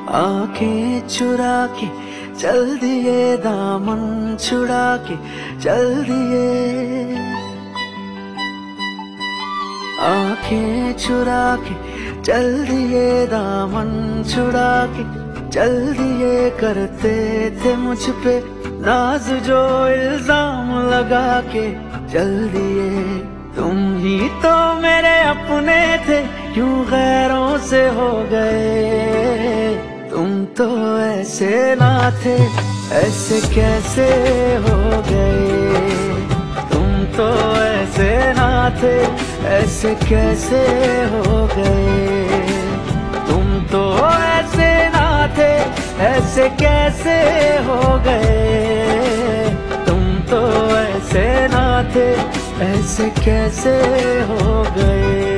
आंखें चुरा के चल दिए, दामन छुड़ा के चल दिए। आंखें चुरा के चल दिए, दामन छुड़ा के चल दिए। करते थे मुझ पे नाज जो इल्जाम लगा के चल दिए। तुम ही तो मेरे अपने थे, क्यों गैरों से हो गए। तुम तो ऐसे ना थे, ऐसे कैसे हो गए। तुम तो ऐसे ना थे, ऐसे कैसे हो गए। तुम तो ऐसे ना थे, ऐसे कैसे हो गए। तुम तो ऐसे ना थे, ऐसे कैसे हो गए।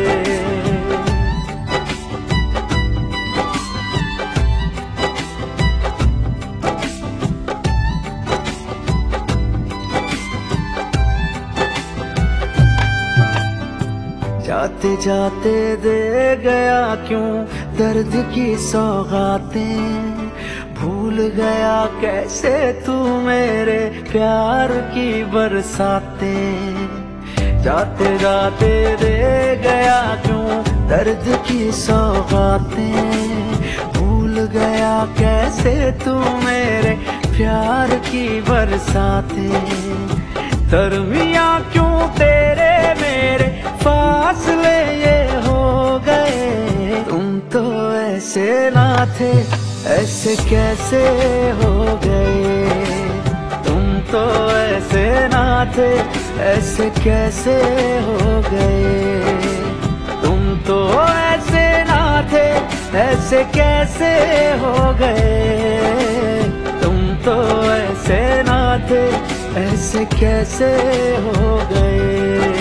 जाते जाते दे गया क्यों दर्द की सौगातें। भूल गया कैसे तू मेरे प्यार की बरसातें। जाते जाते दे गया क्यों दर्द की सौगातें। भूल गया कैसे तू मेरे प्यार की बरसातें। दरमियाँ क्यों तेरे मेरे फासले ये हो गए। तुम तो ऐसे ना थे, ऐसे कैसे हो गए। तुम तो ऐसे ना थे, ऐसे कैसे हो गए। तुम तो ऐसे ना थे, ऐसे कैसे हो गए। तुम तो ऐसे ना थे, ऐसे कैसे हो गए।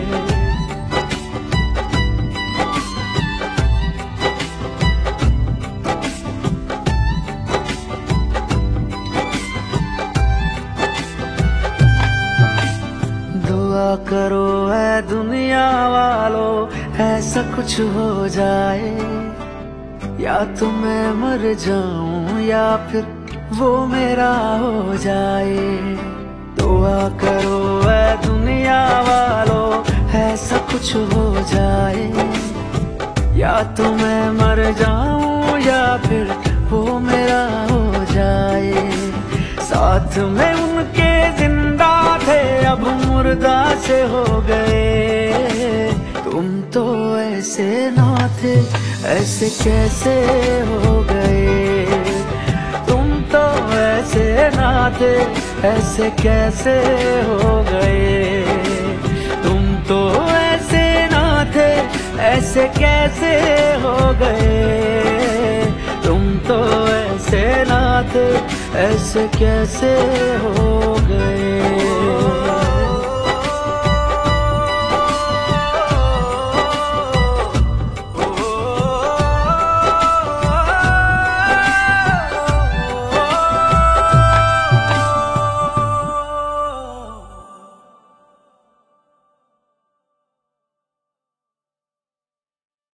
दुआ करो ऐ दुनिया वालों, ऐसा कुछ हो जाए। या तो मैं मर जाऊं या फिर वो मेरा हो जाए। दुआ करो ऐ दुनिया वालों, ऐसा कुछ हो जाए। या तो मैं मर जाऊं या फिर वो मेरा हो जाए। साथ में उनके जिंदा थे, अब मुर्दा से हो गए। तुम तो ऐसे ना थे, ऐसे कैसे हो गए। तुम तो ऐसे ना थे, ऐसे कैसे हो गए। तुम तो ऐसे ना थे, ऐसे कैसे हो गए। तुम तो ऐसे ना थे, ऐसे कैसे हो गए।